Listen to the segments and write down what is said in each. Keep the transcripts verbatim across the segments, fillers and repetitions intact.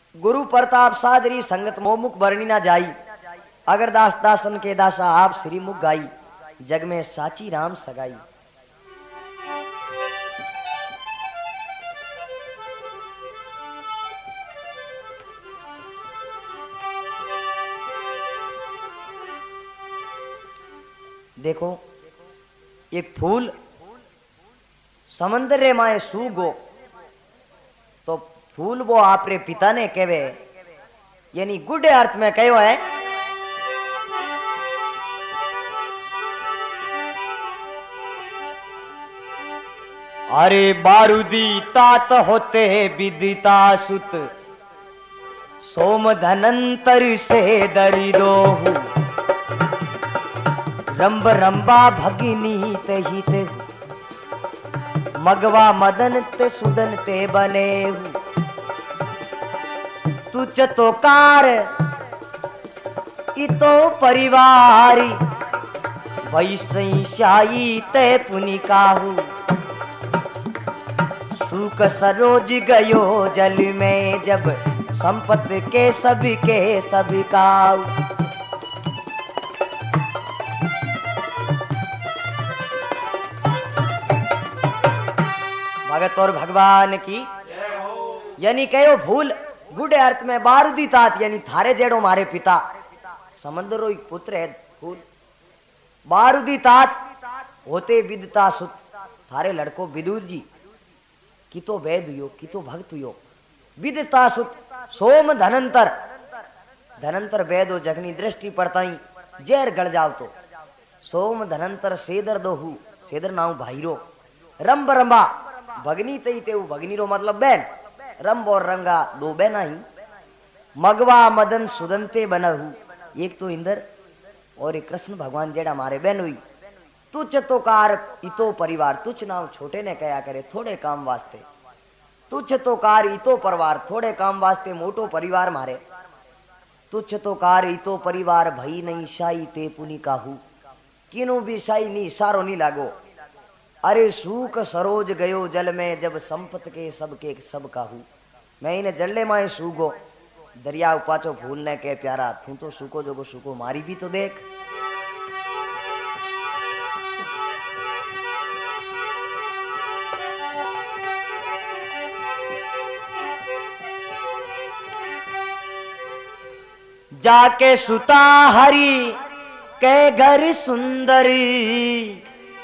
गुरु प्रताप सादरी संगत मोमुख बरनी ना जाई। अगर दास दासन के दासा आप श्री मुख गाई। जग में साची राम सगाई। देखो एक फूल समंदर रे माए सूगो तो फूल वो आपरे पिता ने कहवे, यानी गुड अर्थ में कहो है। अरे बारूदी तात होते विदिता सुत, सोम धनंतर से दरी दोहु, रंब रंबा भगिनी ते ही ते, मगवा मदन ते सुदन ते बने। तुझ तो कार इतो परिवारी, वैसई शाही ते पुनि काहू, सूख सरोज गयो जल में जब, संपत्ति के सभी के सभी काऊ। भगत और भगवान की यानी कहो भूल गुड अर्थ में बारूदी तात, यानी थारे जेड़ो मारे पिता समंदरो एक पुत्र है फूल। बारूदी तात होते विदता सुत, थारे लड़को विदुर जी की तो वैद हुयो की तो भक्त हुयो। विदता सुत सोम धनंतर, धनंतर वैद हो जगनी दृष्टि पड़ता ही जहर गड़ जाओ तो। सोम धनंतर सेदर दोहू, सेदर नाउ भाईरो। रंब रंबा भगनी तई ते भगनी रो मतलब बहन, रंब और रंगा दो बहना ही। मगवा मदन सुदंते बनहु, एक तो इंद्र और एक कृष्ण भगवान जेड़ा मारे बहन हुई। तुच्छ तो कार इतो परिवार, तुच्छ नाम छोटे ने कया करे थोड़े काम वास्ते। तुच्छ तो कार इतो परिवार, थोड़े काम वास्ते मोटो परिवार मारे। तुच्छ तो कार इतो परिवार, भई नहीं शाही ते पुनि काहू, किनु भी शाही नी इशारो नहीं लागो। अरे सूख सरोज गयो जल में जब, संपत के सब के सब काहू। मैं इन्हें जल्ले माए सूगो, दरिया उपाचो फूल ने के प्यारा, तू तो सूको जोगो सूको मारी भी तो देख। जाके सुता हरी के घर सुंदरी,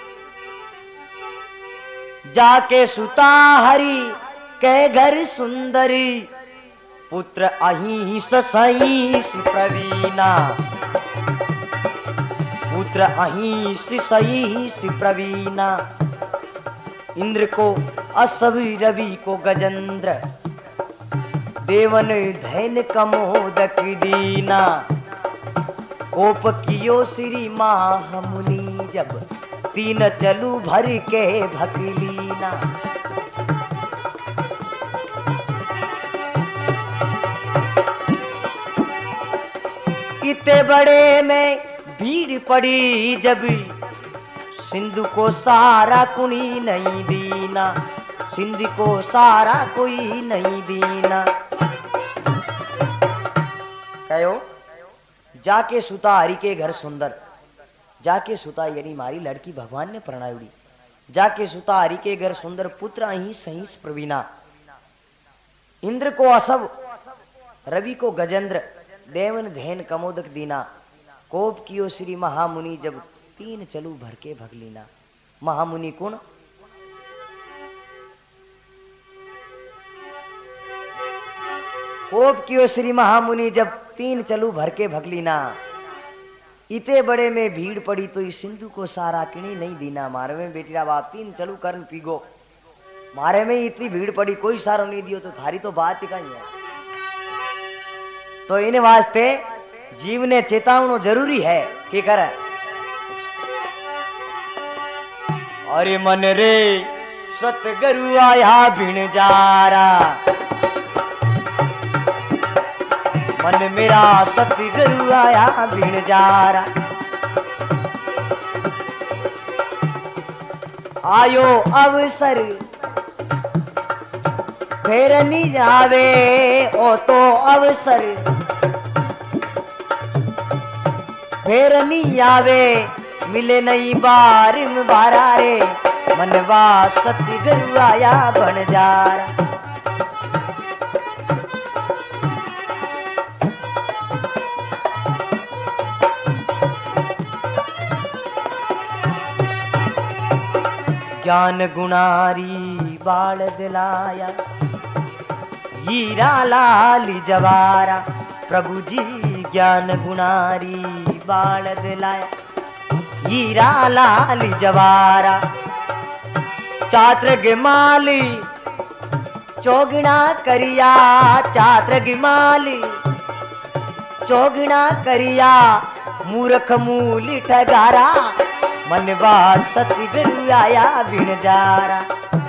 जाके सुता हरी के घर सुंदरी, पुत्र अहिंस सहीस प्रवीणा, पुत्र अहिंस सहीस प्रवीणा। इंद्र को असवि रवि को गजेंद्र, देवन धैन कमोदक दीना। कोप कियो श्री महामुनि जब, तीन चलू भर के भकलीना। इतने बड़े में भीड़ पड़ी जब, सिंधु को सारा कुनी नहीं दीना, सिंधु को सारा कोई नहीं दीना। कहो जाके सुता हरि के घर सुंदर, जाके सुता यानी मारी लड़की भगवान ने प्रणायुड़ी। जाके सुता हरि के घर सुंदर, पुत्र अहीं सहीस प्रवीणा। इंद्र को असव, रवि को गजेंद्र, देवन धैन कमोदक दीना। कोप कियो श्री महामुनि जब, तीन चलू भर के भगलीना। महामुनि कुण कोप कियो श्री महामुनि जब, तीन चलू भर के भगलीना। इते बड़े में भीड़ पड़ी तो इस सिंधु को सारा किणी नहीं दीना। मारे में बेटीरा बाप तीन चलू करन पीगो, मारे में इतनी भीड़ पड़ी कोई सारो नहीं दियो तो थारी तो बात ही कहीं है। तो इन वास्ते जीव ने चेतावनो जरूरी है कि करे। अरे मन रे सतगुरु आया भिण जारा, मन मेरा सतगुरु आया भिण जारा। आयो अवसर फेर नहीं जावे ओ तो अवसर, फेर नहीं आवे मिले नहीं बार बारा रे, मनवा सतगुरु आया बनजारा। ज्ञान गुणारी बाल दिलाया, हीरा लाल जवारा। प्रभु जी ज्ञान गुणारी बाल दिलाया, हीरा लाल जवारा। चात्र गिमाली चौगुना करिया, चात्र गिमाली चौगुना करिया। मूर्ख मूली ठगारा, मनवा सतगुरु आया बिनजारा।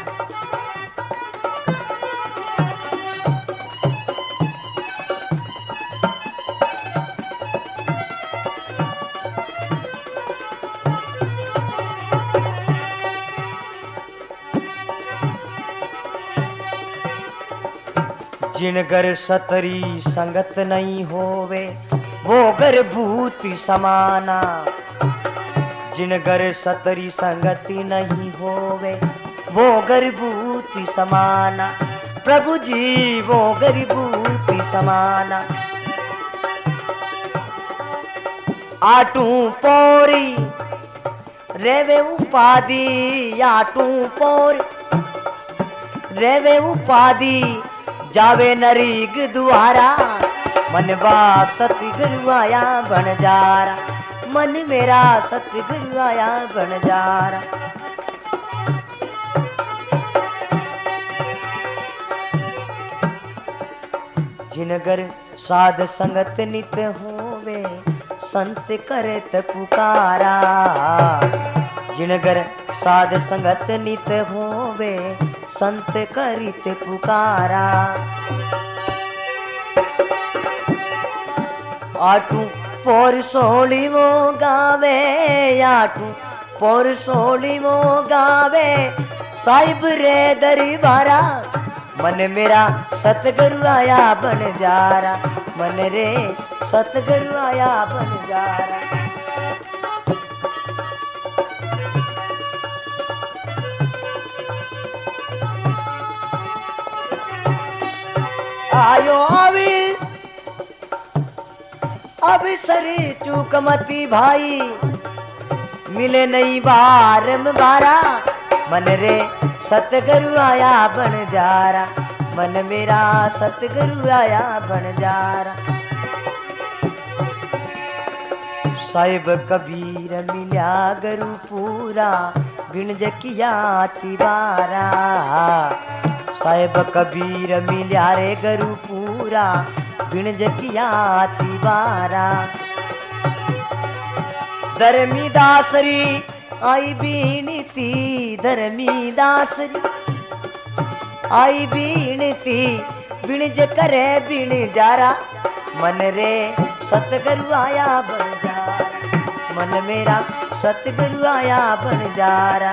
जिनगर सतरी संगत नहीं होवे, वो गर भूति समाना। जिनगर सतरी संगति नहीं होवे, वो गर्भूति समाना। प्रभु जी वो गर्भूति समाना। आटू पौरी रेवे उपाधि, आटू पौरी रेवे उपाधि। जावे नरीग दुआरा, मनवा सतगुरु आया बनजारा। मन मेरा सतगुरु आया बनजारा। जिनगर साध संगत नित होवे, संत करत पुकारा। जिनगर साध संगत नित होवे, संत करित पुकारा। आटू पोर सोली वो गावे, आटू पोर सोली वो गावे। साहिब रे दरबारा, मन मेरा सतगुरु आया बनजारा। मन रे सतगुरु आया बनजारा। आयो अभी अभी सरी चूकमती भाई, मिले नहीं बारम बारा। मन रे सतगुरु आया बनजारा, मन मेरा सतगुरु आया बनजारा। साहिब कबीर मिल्या गुरु पूरा, बिन जकिया तिवारा। साहिब कबीर मिल्या रे गुरु पूरा, बिन जकिया तिवारा। धर्मी दासरी आई बीनती, धर्मी दासरी आई बीनती। बिन जकरे बिन जारा, मन रे सतगुरु आया बनजारा। मन मेरा सतगुरु आया बनजारा।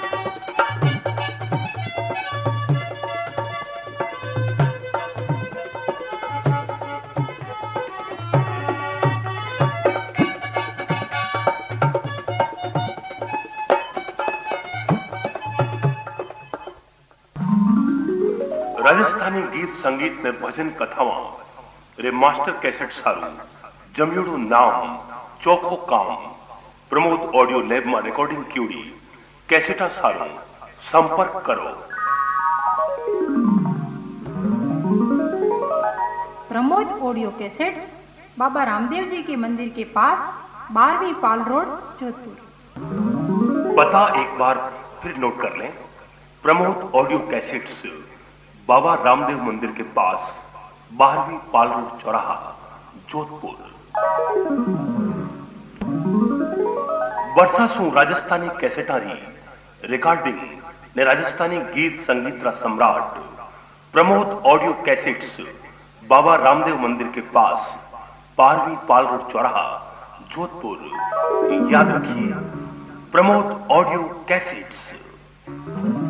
राजस्थानी गीत संगीत में भजन कथावां रे मास्टर कैसेट सारू जमयुडू नाम चौखो काम प्रमोद ऑडियो लैब में रिकॉर्डिंग क्यूडी कैसेटा सारू संपर्क करो। प्रमोद ऑडियो कैसेट्स बाबा रामदेव जी के मंदिर के पास, बारहवीं पाल रोड, जोधपुर। पता एक बार फिर नोट कर लें। प्रमोद ऑडियो कैसेट्स बाबा रामदेव मंदिर के पास, बारहवीं पाल रोड, चौराहा, जोधपुर। वर्षा सु राजस्थानी कैसेटारी रिकॉर्डिंग ने राजस्थानी गीत संगीत रा सम्राट प्रमोद ऑडियो कैसेट्स बाबा रामदेव मंदिर के पास, बारहवीं पाल रोड, चौराहा, जोधपुर। याद रखिए, प्रमोद ऑडियो कैसेट्स।